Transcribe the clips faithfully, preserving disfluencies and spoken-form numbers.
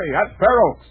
at Fair Oaks.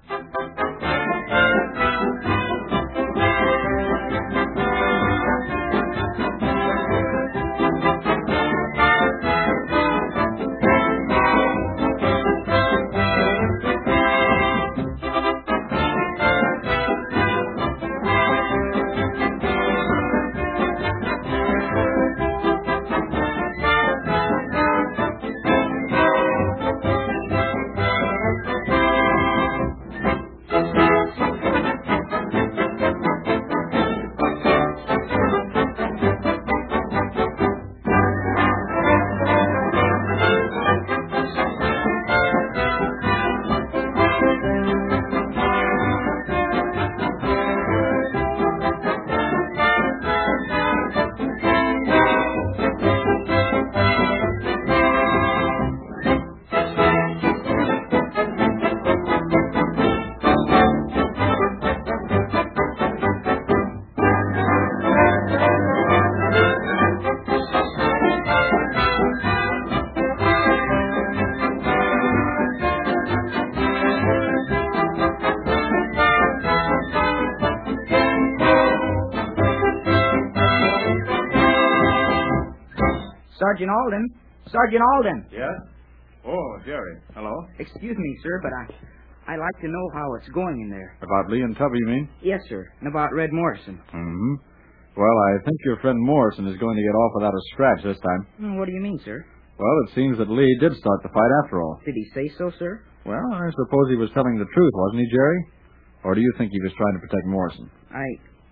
Sergeant Alden. Sergeant Alden. Yes? Oh, Jerry. Hello? Excuse me, sir, but I, I'd like to know how it's going in there. About Lee and Tubby, you mean? Yes, sir. And about Red Morrison. Mm-hmm. Well, I think your friend Morrison is going to get off without a scratch this time. Hmm, What do you mean, sir? Well, it seems that Lee did start the fight after all. Did he say so, sir? Well, I suppose he was telling the truth, wasn't he, Jerry? Or do you think he was trying to protect Morrison? I...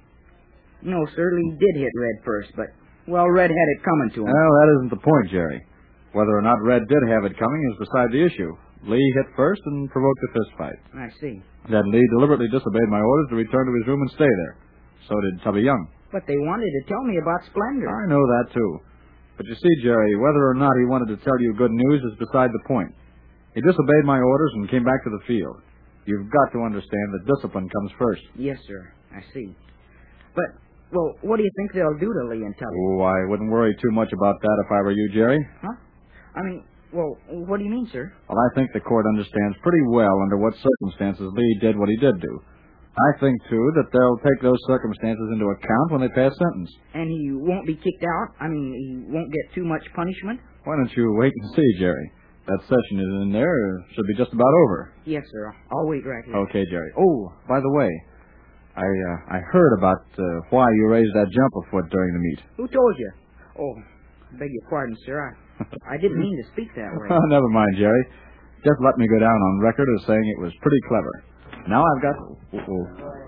No, sir, Lee did hit Red first, but, well, Red had it coming to him. Well, that isn't the point, Jerry. Whether or not Red did have it coming is beside the issue. Lee hit first and provoked a fist fight. I see. Then Lee deliberately disobeyed my orders to return to his room and stay there. So did Tubby Young. But they wanted to tell me about Splendor. I know that, too. But you see, Jerry, whether or not he wanted to tell you good news is beside the point. He disobeyed my orders and came back to the field. You've got to understand that discipline comes first. Yes, sir. I see. But, well, what do you think they'll do to Lee and Tubby? Oh, I wouldn't worry too much about that if I were you, Jerry. Huh? I mean, well, what do you mean, sir? Well, I think the court understands pretty well under what circumstances Lee did what he did do. I think, too, that they'll take those circumstances into account when they pass sentence. And he won't be kicked out? I mean, he won't get too much punishment? Why don't you wait and see, Jerry? That session is in there. Should be just about over. Yes, sir. I'll wait right here. Okay, Jerry. Oh, by the way, I uh, I heard about uh, why you raised that jump a foot during the meet. Who told you? Oh, beg your pardon, sir. I, I didn't mean to speak that way. Oh, never mind, Jerry. Just let me go down on record as saying it was pretty clever. Now I've got... Uh-oh.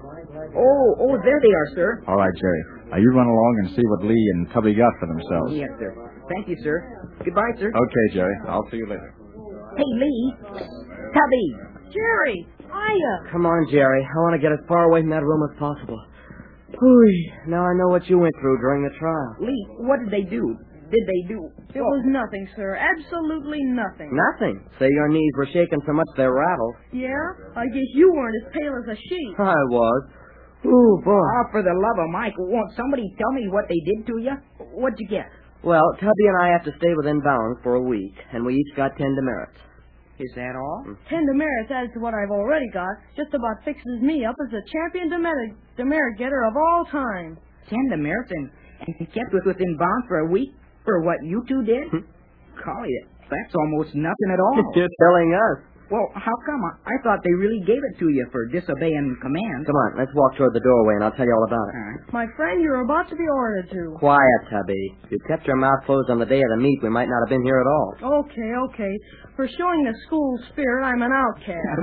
Oh, oh, there they are, sir. All right, Jerry. Now you run along and see what Lee and Tubby got for themselves. Yes, sir. Thank you, sir. Goodbye, sir. Okay, Jerry. I'll see you later. Hey, Lee. Tubby. Jerry. Hiya. Come on, Jerry. I want to get as far away from that room as possible. Whew. Now I know what you went through during the trial. Lee, what did they do? Did they do... It was nothing, sir. Absolutely nothing. Nothing. Say your knees were shaking so much they rattled. Yeah? I guess you weren't as pale as a sheet. I was. Ooh, boy. Oh, for the love of Mike, won't somebody tell me what they did to you? What'd you get? Well, Tubby and I have to stay within bounds for a week, and we each got ten demerits. Is that all? Ten demerits added to what I've already got just about fixes me up as the champion demerit, demerit getter of all time. Ten demerits and, and kept us within bounds for a week? For what you two did? Golly, that's almost nothing at all. You're telling us. Well, how come? I, I thought they really gave it to you for disobeying commands. Come on, let's walk toward the doorway, and I'll tell you all about it. Uh, My friend, you're about to be ordered to. Quiet, Tubby. If you'd kept your mouth closed on the day of the meet, we might not have been here at all. Okay, okay. For showing the school spirit, I'm an outcast.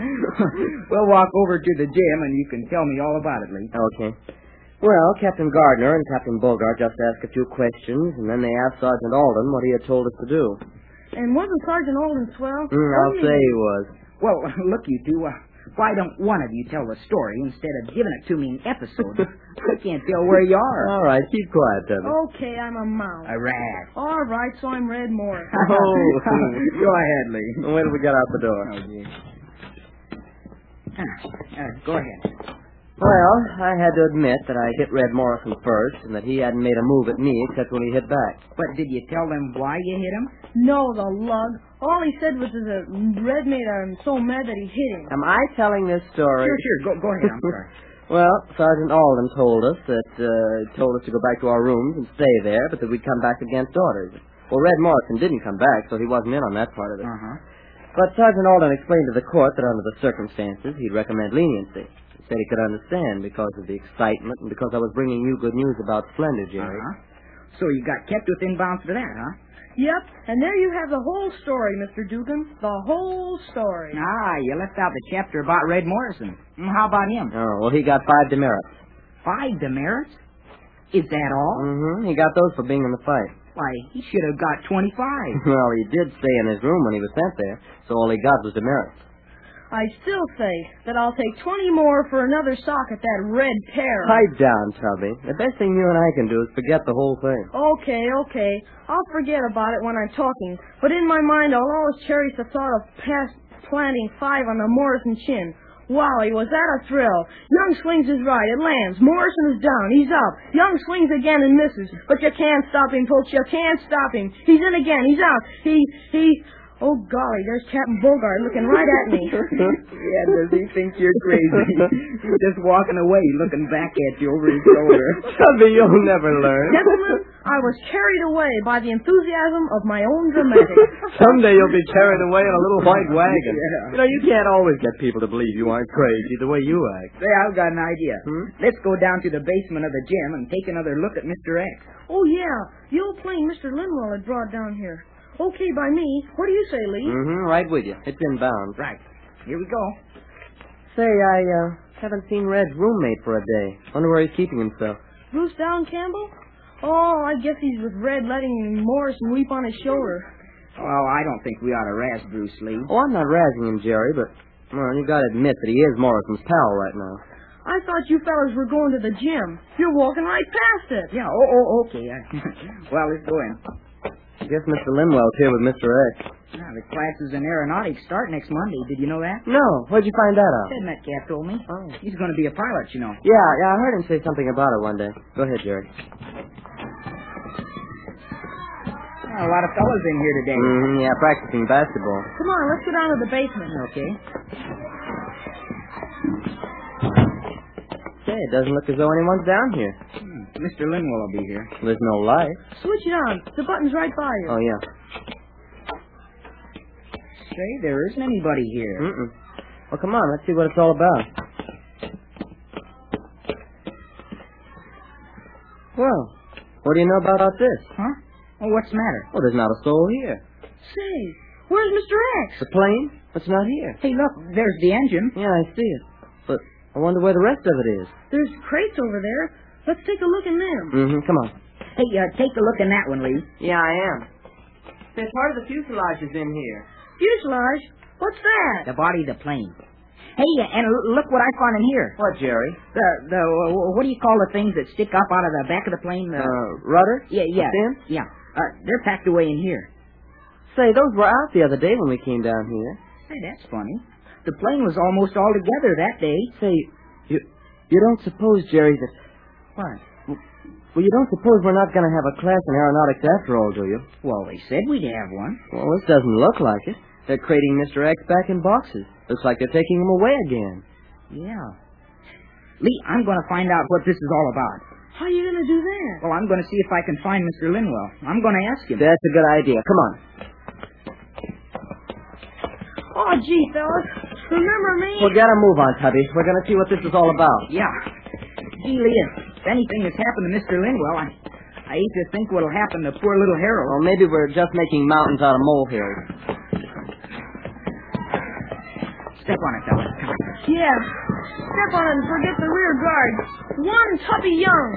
We'll walk over to the gym, and you can tell me all about it, Lee. Okay. Well, Captain Gardner and Captain Bogart just asked a few questions, and then they asked Sergeant Alden what he had told us to do. And wasn't Sergeant Alden swell? Mm, I'll say he was. Well, look, you two, uh, why don't one of you tell the story instead of giving it to me in episodes? I can't tell where you are. All right, keep quiet, Tubby. Okay, I'm a mouse. A rat. All right, so I'm Red Morris. Oh. Go ahead, Lee. Wait till we get out the door. Oh, gee. Ah, uh, go ahead. Well, I had to admit that I hit Red Morrison first and that he hadn't made a move at me except when he hit back. But did you tell them why you hit him? No, the lug. All he said was that Red made him so mad that he hit him. Am I telling this story? Sure, sure. Go, go ahead. I'm sorry. Well, Sergeant Alden told us that, uh, told us to go back to our rooms and stay there, but that we'd come back against orders. Well, Red Morrison didn't come back, so he wasn't in on that part of it. Uh-huh. But Sergeant Alden explained to the court that under the circumstances, he'd recommend leniency. He said he could understand because of the excitement and because I was bringing you good news about Splendid, Jerry. Uh-huh. So you got kept within bounds for that, huh? Yep, and there you have the whole story, Mister Dugan. The whole story. Ah, you left out the chapter about Red Morrison. Mm, How about him? Oh, well, he got five demerits. Five demerits? Is that all? Mm-hmm. He got those for being in the fight. Why, he should have got twenty-five. Well, he did stay in his room when he was sent there, so all he got was demerits. I still say that I'll take twenty more for another sock at that Red Terror. Pipe down, Tubby. The best thing you and I can do is forget the whole thing. Okay, okay. I'll forget about it when I'm talking. But in my mind, I'll always cherish the thought of past planting five on the Morrison chin. Wally, was that a thrill? Young swings his right. It lands. Morrison is down. He's up. Young swings again and misses. But you can't stop him, folks. You can't stop him. He's in again. He's out. He, he... Oh, golly, there's Captain Bogart looking right at me. Yeah, does he think you're crazy? He's just walking away, looking back at you over his shoulder. Tubby, you'll never learn. Gentlemen, I was carried away by the enthusiasm of my own dramatics. Someday you'll be carried away in a little white wagon. Yeah. You know, you can't always get people to believe you aren't crazy the way you act. Say, I've got an idea. Hmm? Let's go down to the basement of the gym and take another look at Mister X. Oh, yeah, the old plane Mister Linwell had brought down here. Okay by me. What do you say, Lee? Mm-hmm, right with you. It's inbound. Right. Here we go. Say, I, uh, haven't seen Red's roommate for a day. Wonder where he's keeping himself. Bruce Down Campbell? Oh, I guess he's with Red letting Morrison weep on his shoulder. Well, I don't think we ought to razz Bruce Lee. Oh, I'm not razzing him, Jerry, but, well, you gotta admit that he is Morrison's pal right now. I thought you fellas were going to the gym. You're walking right past it. Yeah, oh, oh okay. Well, let's go in. I guess Mister Linwell's here with Mister X. Now, the classes in aeronautics start next Monday. Did you know that? No, where'd you find that out? Ted Metcalf told me. Oh. He's going to be a pilot, you know. Yeah, yeah, I heard him say something about it one day. Go ahead, Jerry. Well, a lot of fellas in here today. Mm-hmm, yeah, practicing basketball. Come on, let's go down to the basement. Okay. Say, it doesn't look as though anyone's down here. Hmm. Mister Linwell will be here. There's no light. Switch it on. The button's right by you. Oh, yeah. Say, there isn't anybody here. Mm-mm. Well, come on, let's see what it's all about. Well, what do you know about this? Huh? Well, what's the matter? Well, there's not a soul here. Say, where's Mister X? The plane? It's not here. Hey, look, there's the engine. Yeah, I see it. But I wonder where the rest of it is. There's crates over there. Let's take a look in them. Mm-hmm, come on. Hey, uh, take a look in that one, Lee. Yeah, I am. Say, part of the fuselage is in here. Fuselage? What's that? The body of the plane. Hey, uh, and l- look what I found in here. What, Jerry? The, the, uh, what do you call the things that stick up out of the back of the plane? The, Uh, rudder? yeah, yeah. Fins? Yeah. Uh, they're packed away in here. Say, those were out the other day when we came down here. Hey, that's funny. The plane was almost all together that day. Say, you you don't suppose, Jerry, that... What? Well, you don't suppose we're not going to have a class in aeronautics after all, do you? Well, they said we'd have one. Well, this doesn't look like it. They're crating Mister X back in boxes. Looks like they're taking him away again. Yeah. Lee, I'm going to find out what this is all about. How are you going to do that? Well, I'm going to see if I can find Mister Linwell. I'm going to ask him. That's a good idea. Come on. Oh, gee, fellas. Remember me? Well, get a move on, Tubby. We're going to see what this is all about. Yeah. Gee, Lee, if anything has happened to Mister Linwell, I, I hate to think what'll happen to poor little Harold. Well, maybe we're just making mountains out of molehills. Step on it, fellas. Come on. Yeah. Step on it and forget the rear guard. One Tuppy Young.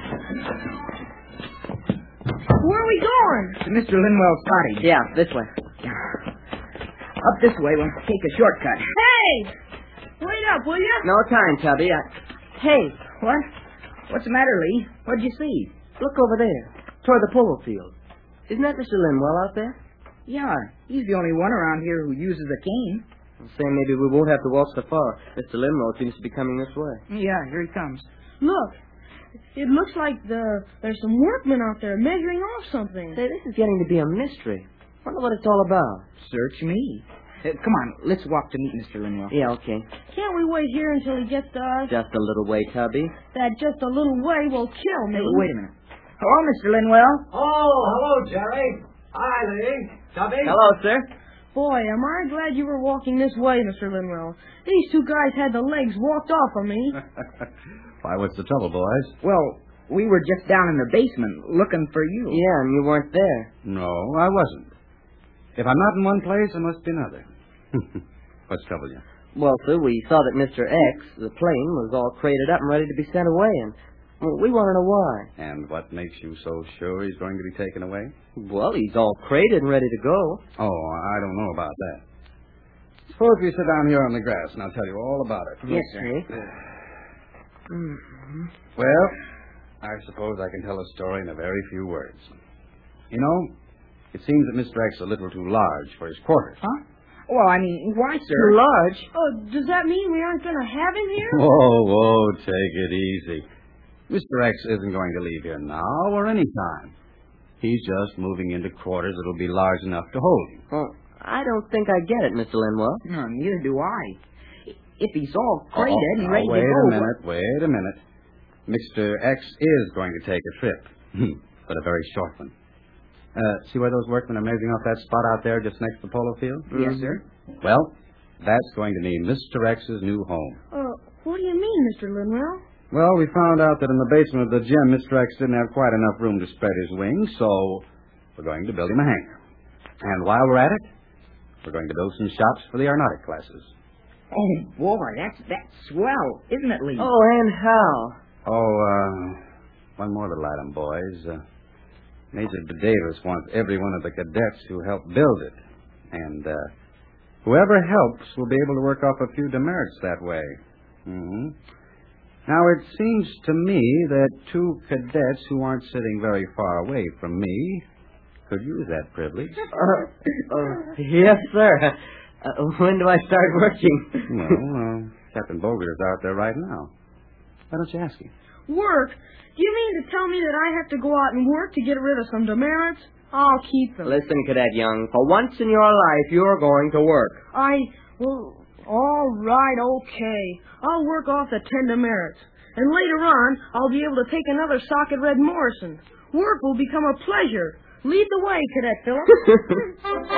Where are we going? To Mister Linwell's cottage. Yeah, this way. Up this way, we'll take a shortcut. Hey! Wait up, will you? No time, Tubby. I... Hey, What? What's the matter, Lee? What'd you see? look over there, toward the polo field. Isn't that Mister Linwell out there? Yeah, he's the only one around here who uses a cane. Say maybe we won't have to walk so far. Mister Limrow seems to be coming this way. Yeah, here he comes. Look, it looks like the there's some workmen out there measuring off something. Say, this is getting to be a mystery. Wonder what it's all about. Search me. Uh, come on, let's walk to meet Mister Linwell. Yeah, okay. Can't we wait here until he gets to us? Just a little way, Tubby. That just a little way will kill me. Hey, wait a minute. Hello, Mister Linwell. Oh, hello, Jerry. Hi, Lee. Tubby. Hello, sir. Boy, am I glad you were walking this way, Mister Linwell. These two guys had the legs walked off of me. Why, what's the trouble, boys? Well, we were just down in the basement looking for you. Yeah, and you weren't there. No, I wasn't. If I'm not in one place, I must be another. What's trouble you? Well, sir, we saw that Mister X, the plane, was all crated up and ready to be sent away, and well, we want to know why. And what makes you so sure he's going to be taken away? Well, he's all crated and ready to go. Oh, I don't know about that. Suppose we sit down here on the grass, and I'll tell you all about it. Yes, sir. Mm-hmm. Well, I suppose I can tell a story in a very few words. You know, it seems that Mister X is a little too large for his quarters. Huh? Well, I mean, why, sir? Too large? Oh, does that mean we aren't going to have him here? Whoa, whoa, take it easy. Mister X isn't going to leave here now or any time. He's just moving into quarters that'll be large enough to hold him. Well, I don't think I get it, Mister Linwell. No, neither do I. If he's all crated Oh, and oh, ready wait to go... a minute, wait a minute. Mister X is going to take a trip, but a very short one. Uh, see where those workmen are measuring off that spot out there just next to the polo field? Yes, sir. Well, that's going to mean Mister X's new home. Uh, what do you mean, Mister Linwell? Well, we found out that in the basement of the gym, Mister X didn't have quite enough room to spread his wings, so we're going to build him a hangar. And while we're at it, we're going to build some shops for the aeronautic classes. Oh, boy, that's that's swell, isn't it, Lee? Oh, and how? Oh, uh, one more little item, boys. Uh, Major Davis wants every one of the cadets who helped build it. And uh, whoever helps will be able to work off a few demerits that way. Mm-hmm. Now, it seems to me that two cadets who aren't sitting very far away from me could use that privilege. Uh, uh, yes, sir. Uh, when do I start working? Well, uh, Captain Bogart is out there right now. Why don't you ask him? Work? Do you mean to tell me that I have to go out and work to get rid of some demerits? I'll keep them. Listen, Cadet Young, for once in your life, you're going to work. I, well, all right, okay. I'll work off the ten demerits. And later on, I'll be able to take another sock at Red Morrison. Work will become a pleasure. Lead the way, Cadet Phillips.